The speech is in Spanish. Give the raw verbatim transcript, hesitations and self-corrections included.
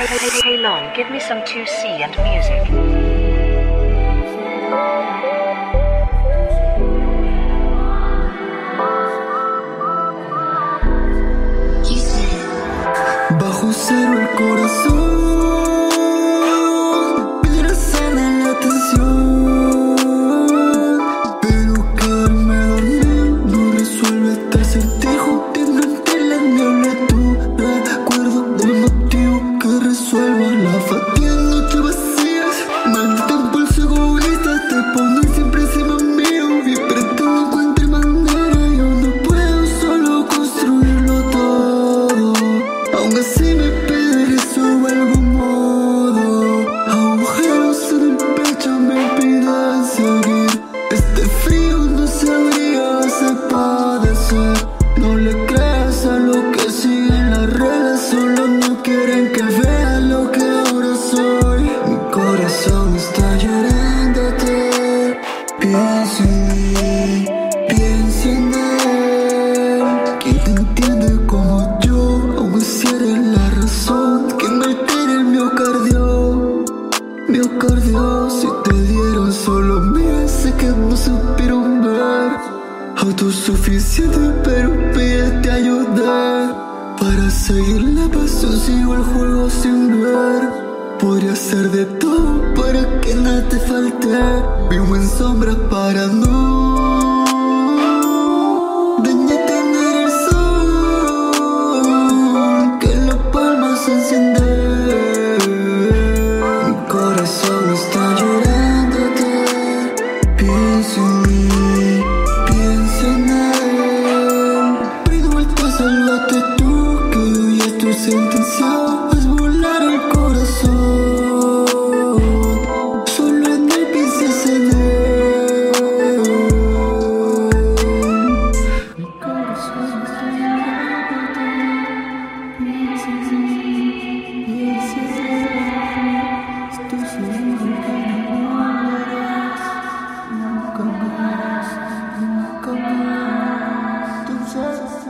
Hey Lon, give me some two C and music. Bajo cero el corazón, piedra sana la tensión, pero quedarme dormido no resuelve este acertijo. Tengo entre la niebla tu recuerdo del motivo que resuelva la fatiga. Noches vacías, maldito impulso egoísta, te pone siempre encima mío y pretendo encuentre manera. Yo no puedo solo construirlo todo, aún así me pide resuelvo algún modo. Agujeros en el pecho me impiden seguir. Este frío no sabría se padecer. No le creas a lo que sigue en las redes, solo no quieren que vea lo que ahora soy. Mi corazón está llorándote. Piensa en mí, piensa en él. Quien te entiende como yo, aún así eres la razón que me altera el miocardio. Miocardio, si te dieron solo mil, sé que no supieron ver. Autosuficiente, pero pídete ayuda. Para seguir la pasión sigo el juego sin ver. Podría hacer de todo para que nada te falte. Vivo en sombra para no dañar tener el sol que en las palmas se enciende. Mi corazón está llorándote. Piensa en mí, piensa en él. Pido vueltas, sálvate tú, que hoy es tu sentencia. Es volar el corazón. Solo en él piensas en él. Mi corazón está llorándote. Piensa en mí, piensa en él. Estoy seguro que no volverás. Nunca más, nunca más. Tú sabes.